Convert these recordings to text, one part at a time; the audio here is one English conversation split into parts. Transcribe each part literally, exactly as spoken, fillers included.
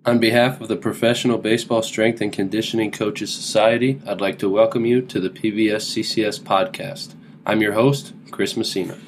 On behalf of the Professional Baseball Strength and Conditioning Coaches Society, I'd like to welcome you to the P B S C C S podcast. I'm your host, Chris Messina.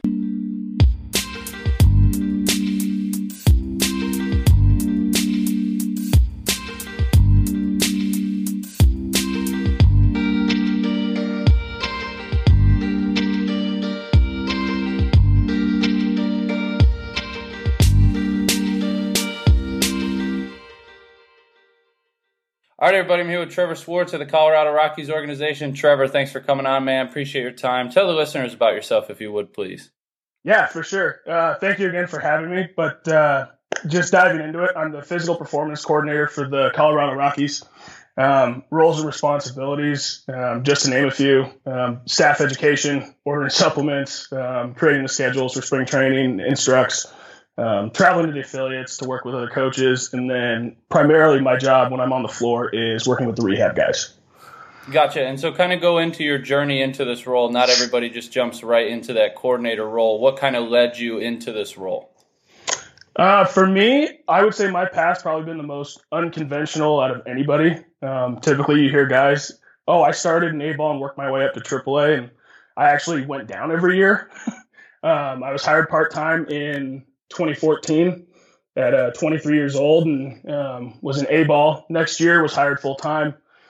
All right, everybody, I'm here with Trevor Swartz of the Colorado Rockies organization. Trevor, thanks for coming on, man. Appreciate your time. Tell the listeners about yourself, if you would, please. Yeah, for sure. Uh, thank you again for having me. But uh, just diving into it, I'm the physical performance coordinator for the Colorado Rockies. Um, roles and responsibilities, um, just to name a few, um, staff education, ordering supplements, um, creating the schedules for spring training, instructs, Um, traveling to the affiliates to work with other coaches, and then primarily my job when I'm on the floor is working with the rehab guys. Gotcha. And so kind of go into your journey into this role. Not everybody just jumps right into that coordinator role. What kind of led you into this role? Uh, for me, I would say my path's probably been the most unconventional out of anybody. Um, typically you hear guys, oh, I started in A-ball and worked my way up to triple A, and I actually went down every year. um, I was hired part-time in twenty fourteen at uh, twenty-three years old, and um, was in A-ball. Next year was hired full-time.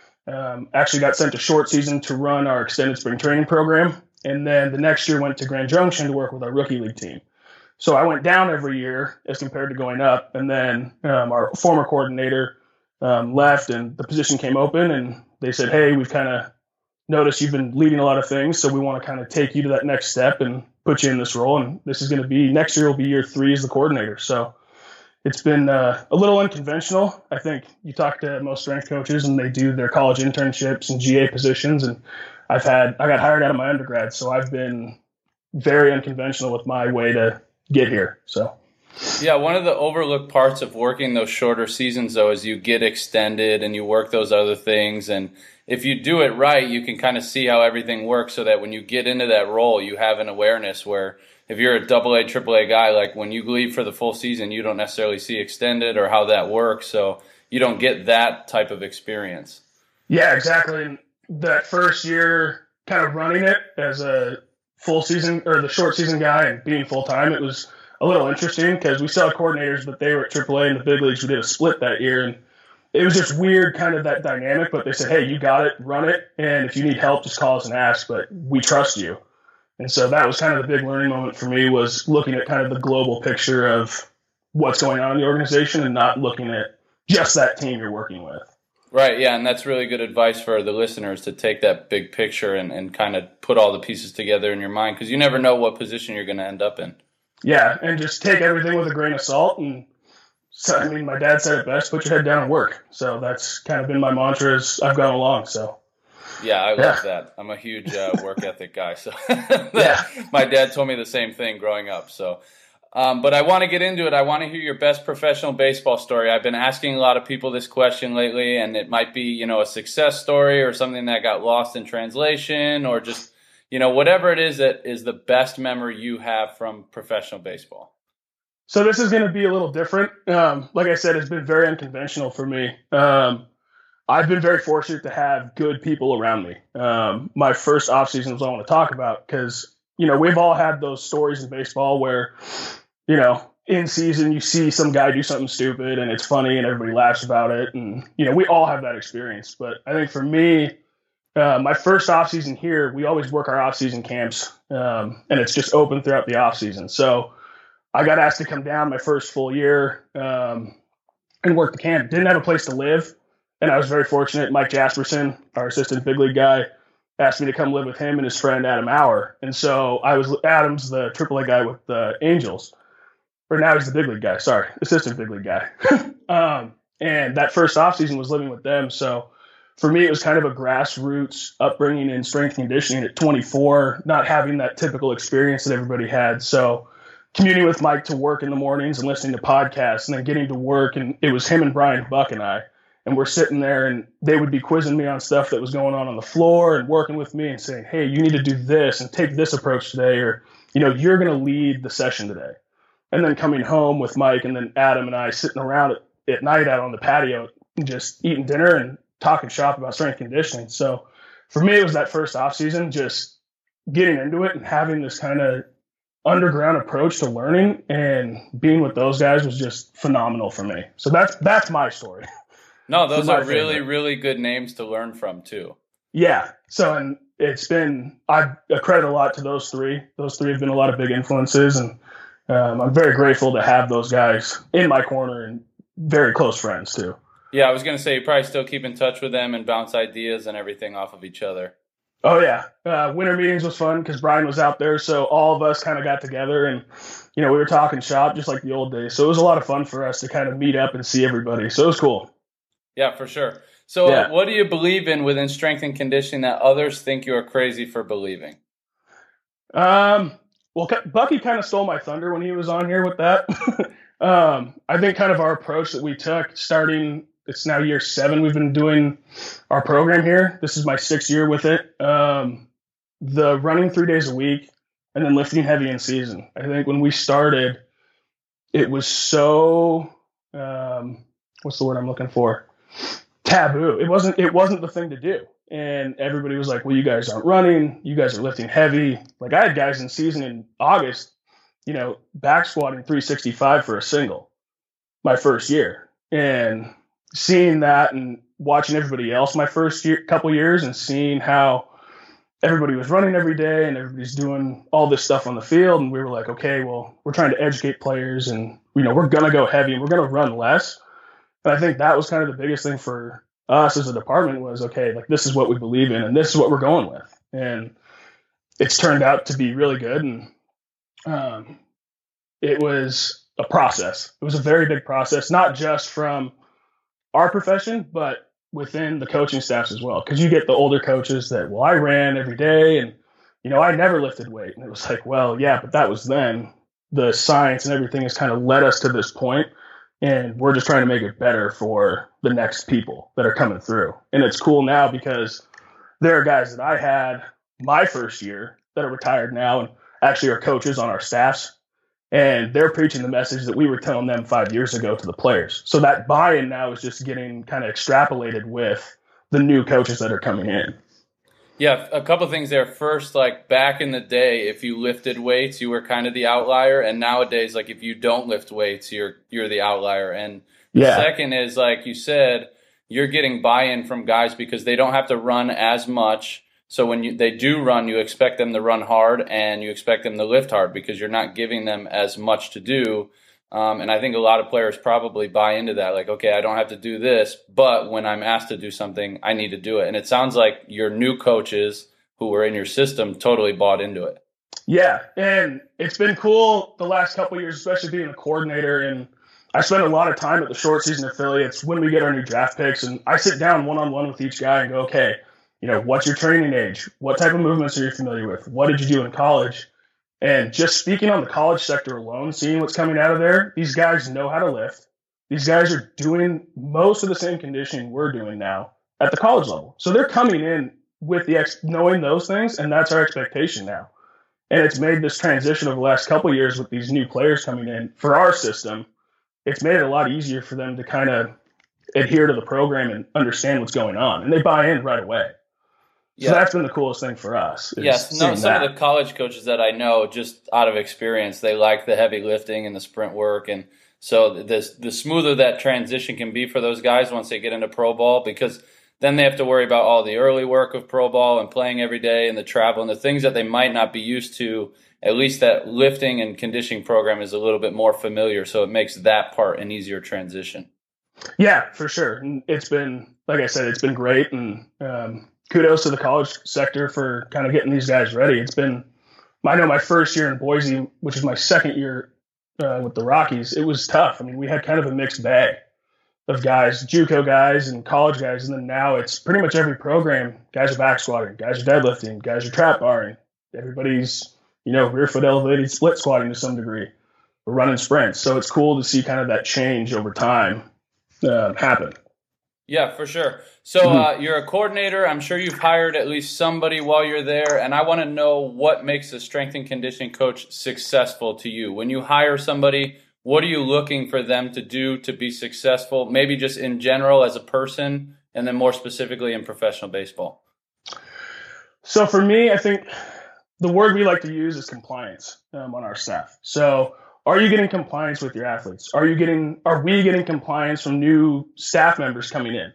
Um, actually got sent to short season to run our extended spring training program. And then the next year went to Grand Junction to work with our rookie league team. So I went down every year as compared to going up. And then um, our former coordinator um, left and the position came open, and they said, hey, we've kind of noticed you've been leading a lot of things, so we want to kind of take you to that next step and put you in this role. And this is going to be, next year will be year three as the coordinator. So it's been uh, a little unconventional. I think you talk to most strength coaches and they do their college internships and G A positions. And I've had, I got hired out of my undergrad. So I've been very unconventional with my way to get here. So. Yeah, one of the overlooked parts of working those shorter seasons, though, is you get extended and you work those other things. And if you do it right, you can kind of see how everything works so that when you get into that role, you have an awareness where if you're a double A, triple A guy, like when you leave for the full season, you don't necessarily see extended or how that works. So you don't get that type of experience. Yeah, exactly. And that first year kind of running it as a full season or the short season guy and being full time, it was a little interesting because we still had coordinators, but they were at triple A in the big leagues. We did a split that year, and it was just weird, kind of that dynamic. But they said, hey, you got it, run it, and if you need help, just call us and ask, but we trust you. And so that was kind of the big learning moment for me, was looking at kind of the global picture of what's going on in the organization and not looking at just that team you're working with. Right, yeah, and that's really good advice for the listeners to take that big picture and, and kind of put all the pieces together in your mind, because you never know what position you're going to end up in. Yeah, and just take everything with a grain of salt. And so, I mean, my dad said it best, put your head down and work. So that's kind of been my mantra as I've gone along. So yeah, I love yeah. that. I'm a huge uh, work ethic guy. So yeah. My dad told me the same thing growing up. So, um, but I want to get into it. I want to hear your best professional baseball story. I've been asking a lot of people this question lately, and it might be, you know, a success story or something that got lost in translation, or just, you know, whatever it is that is the best memory you have from professional baseball. So this is going to be a little different. Um, like I said, it's been very unconventional for me. Um, I've been very fortunate to have good people around me. Um, my first offseason is what I want to talk about because, you know, we've all had those stories in baseball where, you know, in season you see some guy do something stupid and it's funny and everybody laughs about it. And, you know, we all have that experience. But I think for me, Uh, my first offseason here, we always work our offseason camps, um, and it's just open throughout the offseason. So I got asked to come down my first full year um, and work the camp. Didn't have a place to live, and I was very fortunate. Mike Jasperson, our assistant big league guy, asked me to come live with him and his friend Adam Auer. And so I was Adam's the triple A guy with the Angels, or now he's the big league guy. Sorry, assistant big league guy. um, and that first offseason was living with them. So for me, it was kind of a grassroots upbringing in strength and conditioning at twenty-four, not having that typical experience that everybody had. So commuting with Mike to work in the mornings and listening to podcasts, and then getting to work, and it was him and Brian Buck and I. And we're sitting there, and they would be quizzing me on stuff that was going on on the floor and working with me and saying, hey, you need to do this and take this approach today, or, you know, you're going to lead the session today. And then coming home with Mike and then Adam and I sitting around at at night out on the patio, just eating dinner and talking shop about strength conditioning. So for me, it was that first off season, just getting into it and having this kind of underground approach to learning, and being with those guys was just phenomenal for me. So that's that's my story. No, those are really, favorite. really good names to learn from too. Yeah. So, and it's been, I credit a lot to those three. Those three have been a lot of big influences, and um, I'm very grateful to have those guys in my corner and very close friends too. Yeah, I was going to say you probably still keep in touch with them and bounce ideas and everything off of each other. Oh, yeah. Uh, winter meetings was fun because Brian was out there, so all of us kind of got together and, you know, we were talking shop just like the old days. So it was a lot of fun for us to kind of meet up and see everybody. So it was cool. Yeah, for sure. So yeah. uh, what do you believe in within strength and conditioning that others think you are crazy for believing? Um, well, Bucky kind of stole my thunder when he was on here with that. um, I think kind of our approach that we took starting – it's now year seven we've been doing our program here. This is my sixth year with it. Um, the running three days a week and then lifting heavy in season. I think when we started, it was so um, what's the word I'm looking for? Taboo. It wasn't. It wasn't the thing to do. And everybody was like, "Well, you guys aren't running. You guys are lifting heavy." Like I had guys in season in August, you know, back squatting three sixty-five for a single, my first year, and seeing that and watching everybody else my first year, couple years, and seeing how everybody was running every day and everybody's doing all this stuff on the field. And we were like, okay, well, we're trying to educate players and, you know, we're going to go heavy and we're going to run less. And I think that was kind of the biggest thing for us as a department was, okay, like this is what we believe in and this is what we're going with. And it's turned out to be really good. And um, it was a process. It was a very big process, not just from our profession, but within the coaching staffs as well. Because you get the older coaches that, well, I ran every day and, you know, I never lifted weight. And it was like, well, yeah, but that was then. The science and everything has kind of led us to this point, and we're just trying to make it better for the next people that are coming through. And it's cool now because there are guys that I had my first year that are retired now and actually are coaches on our staffs. And they're preaching the message that we were telling them five years ago to the players. So that buy-in now is just getting kind of extrapolated with the new coaches that are coming in. Yeah, a couple of things there. First, like back in the day, if you lifted weights, you were kind of the outlier. And nowadays, like if you don't lift weights, you're you're the outlier. And the yeah. second is, like you said, you're getting buy-in from guys because they don't have to run as much. So when you, they do run, you expect them to run hard and you expect them to lift hard because you're not giving them as much to do. Um, and I think a lot of players probably buy into that. Like, okay, I don't have to do this, but when I'm asked to do something, I need to do it. And it sounds like your new coaches who were in your system totally bought into it. Yeah. And it's been cool the last couple of years, especially being a coordinator. And I spend a lot of time at the short season affiliates when we get our new draft picks. And I sit down one-on-one with each guy and go, okay, you know, what's your training age? What type of movements are you familiar with? What did you do in college? And just speaking on the college sector alone, seeing what's coming out of there, these guys know how to lift. These guys are doing most of the same conditioning we're doing now at the college level. So they're coming in with the ex- knowing those things, and that's our expectation now. And it's made this transition over the last couple of years with these new players coming in for our system. It's made it a lot easier for them to kind of adhere to the program and understand what's going on, and they buy in right away. So yeah. That's been the coolest thing for us. Yes, no, some that. of the college coaches that I know, just out of experience, they like the heavy lifting and the sprint work. And so the, the smoother that transition can be for those guys once they get into pro ball, because then they have to worry about all the early work of pro ball and playing every day and the travel and the things that they might not be used to. At least that lifting and conditioning program is a little bit more familiar, so it makes that part an easier transition. Yeah, for sure. And it's been, like I said, it's been great. And um, kudos to the college sector for kind of getting these guys ready. It's been, I know my first year in Boise, which is my second year uh, with the Rockies, it was tough. I mean, we had kind of a mixed bag of guys, JUCO guys and college guys. And then now it's pretty much every program. Guys are back squatting, guys are deadlifting, guys are trap barring. Everybody's, you know, rear foot elevated split squatting to some degree. We're running sprints. So it's cool to see kind of that change over time uh, happen. Yeah, for sure. So uh, you're a coordinator. I'm sure you've hired at least somebody while you're there. And I want to know what makes a strength and conditioning coach successful to you. When you hire somebody, what are you looking for them to do to be successful, maybe just in general as a person, and then more specifically in professional baseball? So for me, I think the word we like to use is compliance um, on our staff. So are you getting compliance with your athletes? Are you getting, are we getting compliance from new staff members coming in?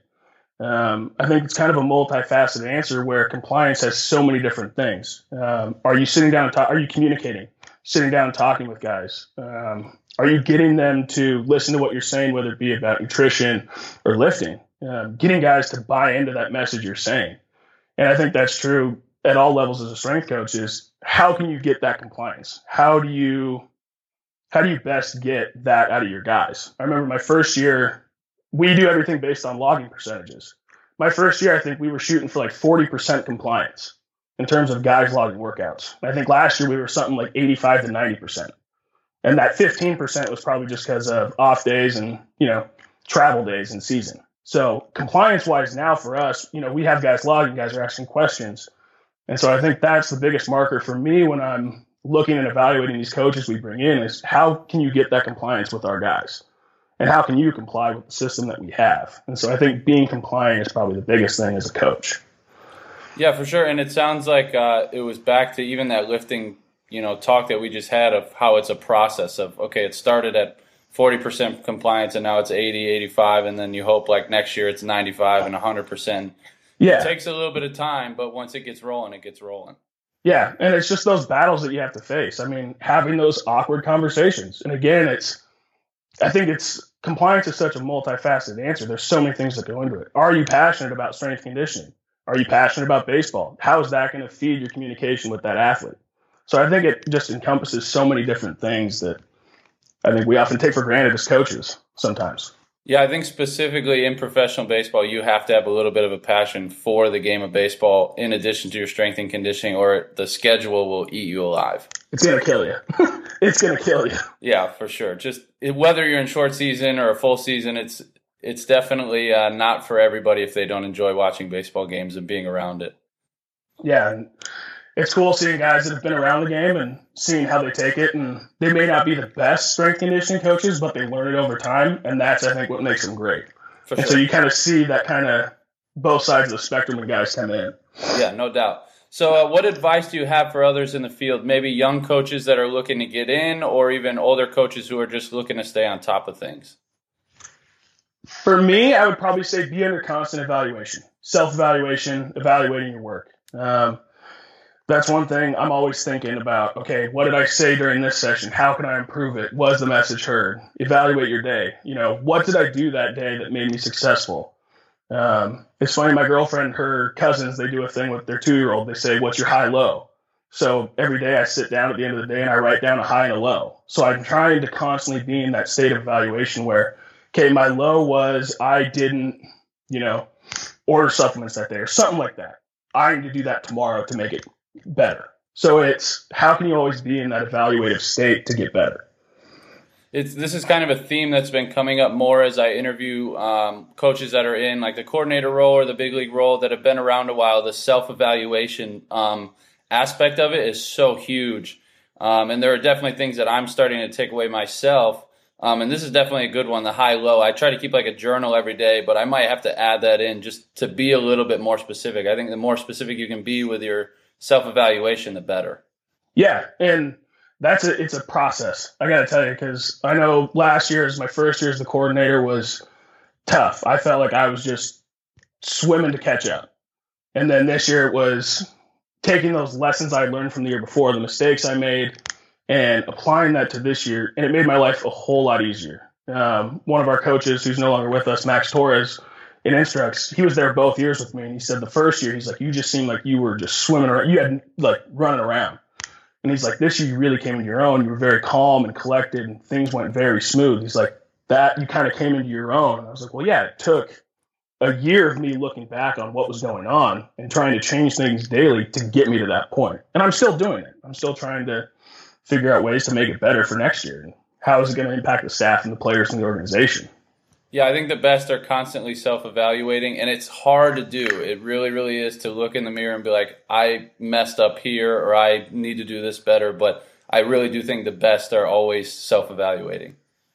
Um, I think it's kind of a multifaceted answer where compliance has so many different things. Um, are you sitting down and talk, are you communicating, sitting down and talking with guys? Um, are you getting them to listen to what you're saying, whether it be about nutrition or lifting? Um, getting guys to buy into that message you're saying. And I think that's true at all levels as a strength coach is how can you get that compliance? How do you, how do you best get that out of your guys? I remember my first year, we do everything based on logging percentages. My first year, I think we were shooting for like forty percent compliance in terms of guys logging workouts. I think last year we were something like eighty-five to ninety percent. And that fifteen percent was probably just because of off days and, you know, travel days in season. So compliance wise now for us, you know, we have guys logging, guys are asking questions. And so I think that's the biggest marker for me when I'm looking and evaluating these coaches we bring in is how can you get that compliance with our guys? And how can you comply with the system that we have? And so I think being compliant is probably the biggest thing as a coach. Yeah, for sure. And it sounds like uh, it was back to even that lifting, you know, talk that we just had of how it's a process of, okay, it started at forty percent compliance and now it's eighty, eighty-five, and then you hope like next year it's ninety-five and one hundred percent. Yeah. It takes a little bit of time, but once it gets rolling, it gets rolling. Yeah, and it's just those battles that you have to face. I mean, having those awkward conversations. And again, it's, I think it's, compliance is such a multifaceted answer. There's so many things that go into it. Are you passionate about strength conditioning? Are you passionate about baseball? How is that going to feed your communication with that athlete? So I think it just encompasses so many different things that I think we often take for granted as coaches sometimes. Yeah, I think specifically in professional baseball, you have to have a little bit of a passion for the game of baseball in addition to your strength and conditioning, or the schedule will eat you alive. It's going to kill you. It's going to kill you. Yeah, for sure. Just whether you're in short season or a full season, it's it's definitely uh, not for everybody if they don't enjoy watching baseball games and being around it. Yeah, and it's cool seeing guys that have been around the game and seeing how they take it. And they may not be the best strength conditioning coaches, but they learn it over time. And that's, I think, what makes them great. For and sure. So you kind of see that kind of both sides of the spectrum when guys come in. Yeah, no doubt. So uh, what advice do you have for others in the field, maybe young coaches that are looking to get in or even older coaches who are just looking to stay on top of things? For me, I would probably say be under constant evaluation, self-evaluation, evaluating your work. Um, that's one thing I'm always thinking about. Okay, what did I say during this session? How can I improve it? Was the message heard? Evaluate your day. You know, what did I do that day that made me successful? Um, it's funny, my girlfriend, her cousins, they do a thing with their two-year-old. They say, what's your high-low? So every day I sit down at the end of the day and I write down a high and a low. So I'm trying to constantly be in that state of evaluation where, okay, my low was I didn't, you know, order supplements that day or something like that. I need to do that tomorrow to make it better. So it's how can you always be in that evaluative state to get better? It's, this is kind of a theme that's been coming up more as I interview um, coaches that are in like the coordinator role or the big league role that have been around a while. The self-evaluation um, aspect of it is so huge. Um, and there are definitely things that I'm starting to take away myself. Um, and this is definitely a good one, the high-low. I try to keep like a journal every day, but I might have to add that in just to be a little bit more specific. I think the more specific you can be with your self-evaluation, the better. Yeah, and that's a, it's a process. I got to tell you, because I know last year, as my first year as the coordinator, was tough. I felt like I was just swimming to catch up. And then this year it was taking those lessons I learned from the year before, the mistakes I made, and applying that to this year. And it made my life a whole lot easier. Um, one of our coaches, who's no longer with us, Max Torres, in Instructs, he was there both years with me. And he said the first year, he's like, you just seemed like you were just swimming around. You had like running around. And he's like, this year you really came into your own. You were very calm and collected and things went very smooth. He's like, that you kind of came into your own. And I was like, well, yeah, it took a year of me looking back on what was going on and trying to change things daily to get me to that point. And I'm still doing it. I'm still trying to figure out ways to make it better for next year. And how is it going to impact the staff and the players in the organization? Yeah, I think the best are constantly self-evaluating, and it's hard to do. It really, really is to look in the mirror and be like, I messed up here or I need to do this better, but I really do think the best are always self-evaluating.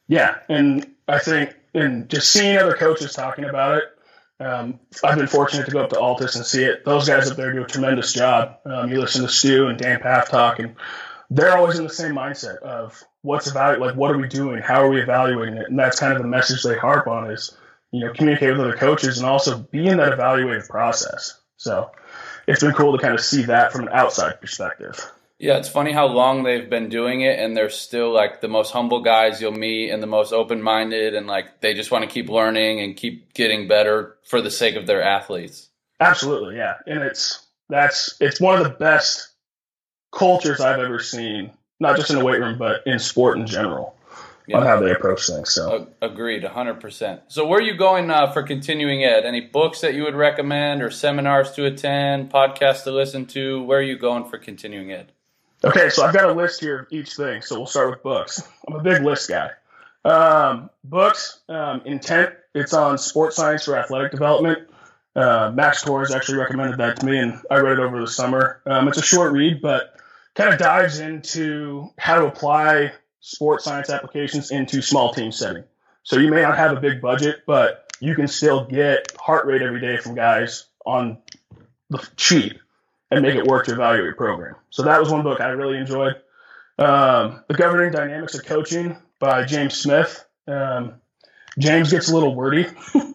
Yeah, and I think, and just seeing other coaches talking about it, um, I've been fortunate to go up to Altus and see it. Those guys up there do a tremendous job. Um, you listen to Stu and Dan Paff talk, and they're always in the same mindset of what's about, like, what are we doing? How are we evaluating it? And that's kind of the message they harp on is, you know, communicate with other coaches and also be in that evaluative process. So it's been cool to kind of see that from an outside perspective. Yeah, it's funny how long they've been doing it, and they're still like the most humble guys you'll meet and the most open-minded, and like they just want to keep learning and keep getting better for the sake of their athletes. Absolutely, yeah. And it's that's it's one of the best cultures I've ever seen, not just in the weight room, but in sport in general, yeah, on how they approach things. So agreed, one hundred percent. So where are you going uh, for continuing ed? Any books that you would recommend or seminars to attend, podcasts to listen to? Where are you going for continuing ed? Okay, so I've got a list here of each thing, so we'll start with books. I'm a big list guy. Um, books, um, Intent, it's on sports science for athletic development. Uh, Max Torres actually recommended that to me, and I read it over the summer. Um, it's a short read, but kind of dives into how to apply sports science applications into small team setting. So you may not have a big budget, but you can still get heart rate every day from guys on the cheap and make it work to evaluate your program. So that was one book I really enjoyed. Um, The Governing Dynamics of Coaching by James Smith. Um, James gets a little wordy,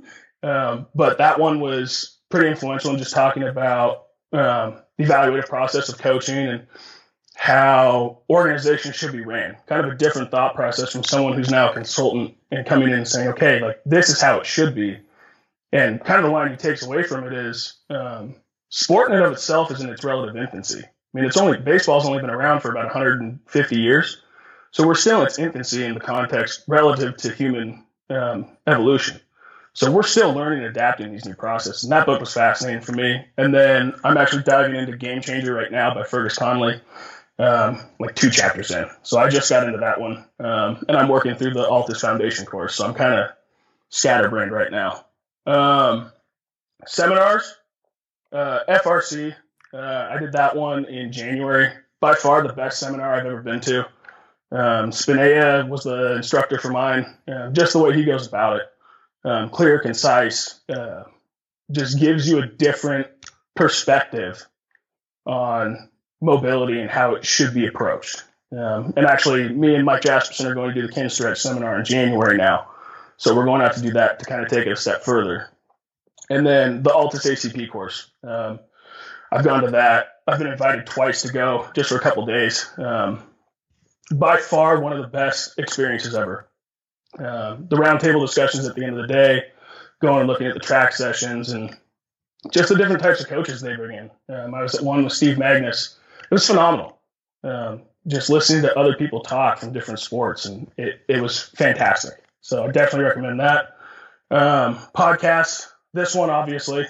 um, but that one was pretty influential in just talking about um, the evaluative process of coaching and how organizations should be ran. Kind of a different thought process from someone who's now a consultant and coming in and saying, okay, like this is how it should be. And kind of the line he takes away from it is, um, sport in and of itself is in its relative infancy. I mean, it's only baseball's only been around for about one hundred fifty years, so we're still in its infancy in the context relative to human um, evolution. So we're still learning and adapting these new processes, and that book was fascinating for me. And then I'm actually diving into Game Changer right now by Fergus Conley, um, like two chapters in. So I just got into that one, um, and I'm working through the Altus Foundation course, so I'm kind of scatterbrained right now. Um, seminars. Uh, F R C, uh, I did that one in January. By far the best seminar I've ever been to. Um, Spinea was the instructor for mine. Uh, just the way he goes about it. Um, clear, concise, uh, just gives you a different perspective on mobility and how it should be approached. Um, and actually, me and Mike Jasperson are going to do the Kinstretch seminar in January now. So we're going to have to do that to kind of take it a step further. And then the Altus A C P course. Um, I've gone to that. I've been invited twice to go just for a couple days. Um, by far, one of the best experiences ever. Uh, the roundtable discussions at the end of the day, going and looking at the track sessions and just the different types of coaches they bring in. Um, I was at one with Steve Magnus. It was phenomenal. Um, just listening to other people talk from different sports, and it, it was fantastic. So I definitely recommend that. Um, podcasts. This one, obviously,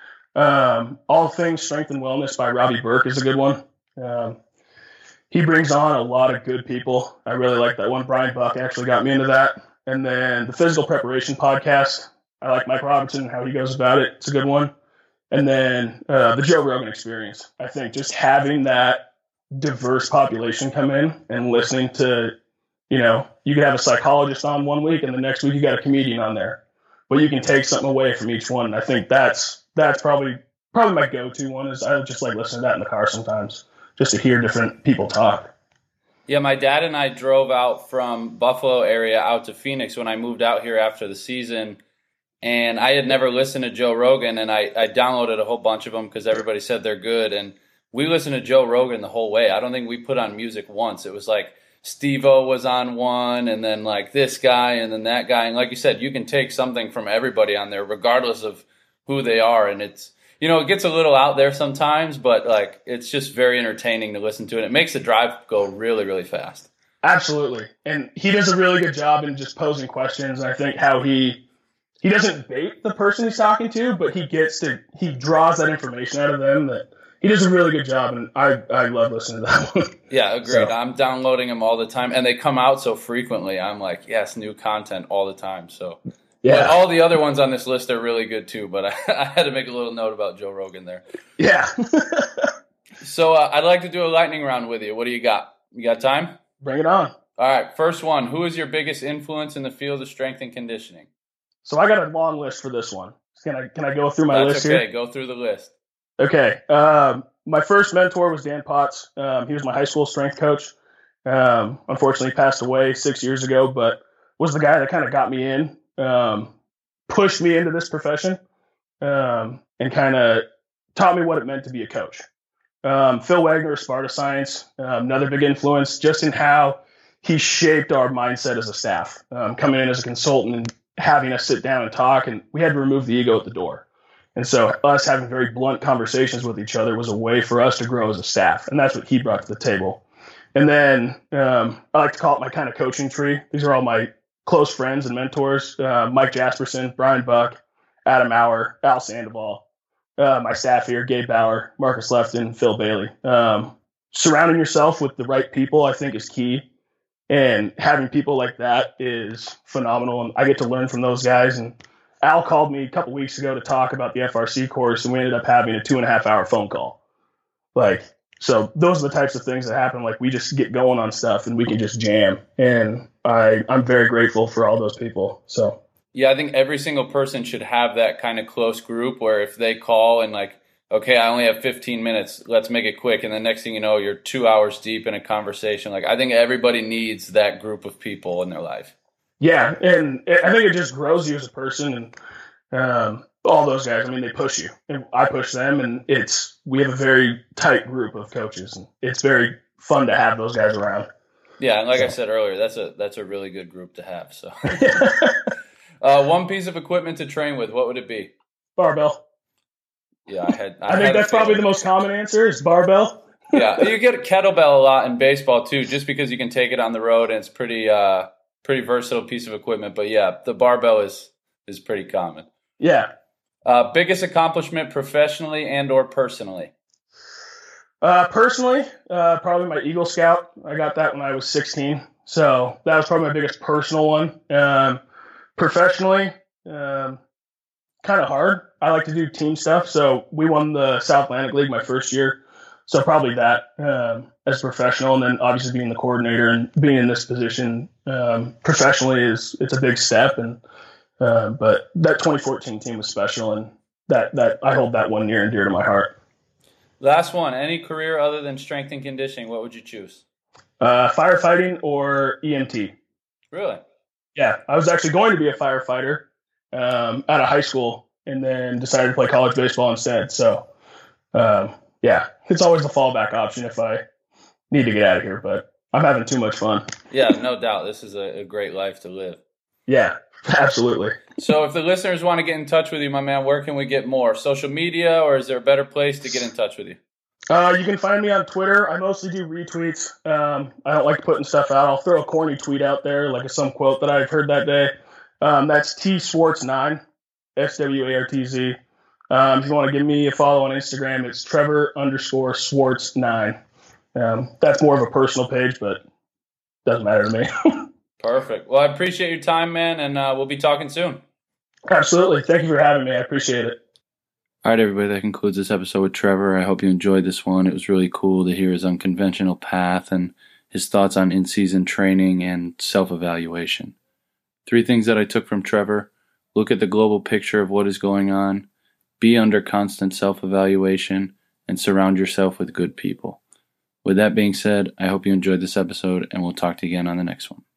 um, All Things Strength and Wellness by Robbie Burke is a good one. Um, he brings on a lot of good people. I really like that one. Brian Buck actually got me into that. And then the Physical Preparation Podcast. I like Mike Robertson and how he goes about it. It's a good one. And then uh, the Joe Rogan Experience. I think just having that diverse population come in and listening to, you know, you could have a psychologist on one week and the next week you got a comedian on there. But you can take something away from each one. And I think that's that's probably probably my go-to one is I just like listening to that in the car sometimes just to hear different people talk. Yeah, my dad and I drove out from Buffalo area out to Phoenix when I moved out here after the season. And I had never listened to Joe Rogan, and I, I downloaded a whole bunch of them because everybody said they're good. And we listened to Joe Rogan the whole way. I don't think we put on music once. It was like Steve-O was on one, and then like this guy, and then that guy. And like you said, you can take something from everybody on there, regardless of who they are. And it's, you know, it gets a little out there sometimes, but like it's just very entertaining to listen to. And it makes the drive go really, really fast. Absolutely. And he does a really good job in just posing questions. And I think how he, he doesn't bait the person he's talking to, but he gets to, he draws that information out of them that, he does a really good job, and I, I love listening to that one. Yeah, agreed. So. I'm downloading them all the time, and they come out so frequently. I'm like, yes, new content all the time. So, yeah. But all the other ones on this list are really good too, but I, I had to make a little note about Joe Rogan there. Yeah. So uh, I'd like to do a lightning round with you. What do you got? You got time? Bring it on. All right, first one. Who is your biggest influence in the field of strength and conditioning? So I got a long list for this one. Can I can I go through my That's list okay. here? Go through the list. Okay. Um, my first mentor was Dan Potts. Um, he was my high school strength coach. Um, unfortunately, he passed away six years ago, but was the guy that kind of got me in, um, pushed me into this profession, um, and kind of taught me what it meant to be a coach. Um, Phil Wagner of Sparta Science, um, another big influence just in how he shaped our mindset as a staff, um, coming in as a consultant and having us sit down and talk. And we had to remove the ego at the door. And so us having very blunt conversations with each other was a way for us to grow as a staff. And that's what he brought to the table. And then um, I like to call it my kind of coaching tree. These are all my close friends and mentors, uh, Mike Jasperson, Brian Buck, Adam Auer, Al Sandoval, uh, my staff here, Gabe Bauer, Marcus Lefton, Phil Bailey. Um, surrounding yourself with the right people, I think, is key. And having people like that is phenomenal. And I get to learn from those guys. And Al called me a couple weeks ago to talk about the F R C course, and we ended up having a two and a half hour phone call. Like, so those are the types of things that happen. Like, we just get going on stuff and we can just jam. And I, I'm very grateful for all those people. So, yeah, I think every single person should have that kind of close group where if they call and like, okay, I only have fifteen minutes, let's make it quick. And the next thing you know, you're two hours deep in a conversation. Like, I think everybody needs that group of people in their life. Yeah. And I think it just grows you as a person. And um, all those guys, I mean, they push you. And I push them. And it's, we have a very tight group of coaches. And it's very fun to have those guys around. Yeah. And like so. I said earlier, that's a, that's a really good group to have. So, uh, one piece of equipment to train with, what would it be? Barbell. Yeah, I had. I, I think had that's probably the most common answer is barbell. Yeah, you get a kettlebell a lot in baseball too, just because you can take it on the road and it's pretty, uh, pretty versatile piece of equipment. But yeah, the barbell is is pretty common. Yeah. Uh, biggest accomplishment professionally and or personally? Uh, personally, uh, probably my Eagle Scout. I got that when I was sixteen, so that was probably my biggest personal one. Um, professionally, um, kind of hard. I like to do team stuff. So we won the South Atlantic League my first year. So probably that um, as a professional. And then obviously being the coordinator and being in this position um, professionally is it's a big step. And uh, but that twenty fourteen team was special. And that, that I hold that one near and dear to my heart. Last one. Any career other than strength and conditioning, what would you choose? Uh, firefighting or E M T. Really? Yeah. I was actually going to be a firefighter um, out of high school. And then decided to play college baseball instead. So, um, yeah, it's always the fallback option if I need to get out of here. But I'm having too much fun. Yeah, no doubt. This is a, a great life to live. Yeah, absolutely. So if the listeners want to get in touch with you, my man, where can we get more? Social media, or is there a better place to get in touch with you? Uh, you can find me on Twitter. I mostly do retweets. Um, I don't like putting stuff out. I'll throw a corny tweet out there, like some quote that I've heard that day. Um, that's T Swartz nine. S W A R T Z. Um, if you want to give me a follow on Instagram, it's Trevor underscore Swartz nine. Um, that's more of a personal page, but doesn't matter to me. Perfect. Well, I appreciate your time, man, and uh, we'll be talking soon. Absolutely. Thank you for having me. I appreciate it. All right, everybody. That concludes this episode with Trevor. I hope you enjoyed this one. It was really cool to hear his unconventional path and his thoughts on in-season training and self-evaluation. Three things that I took from Trevor. Look at the global picture of what is going on, be under constant self-evaluation, and surround yourself with good people. With that being said, I hope you enjoyed this episode, and we'll talk to you again on the next one.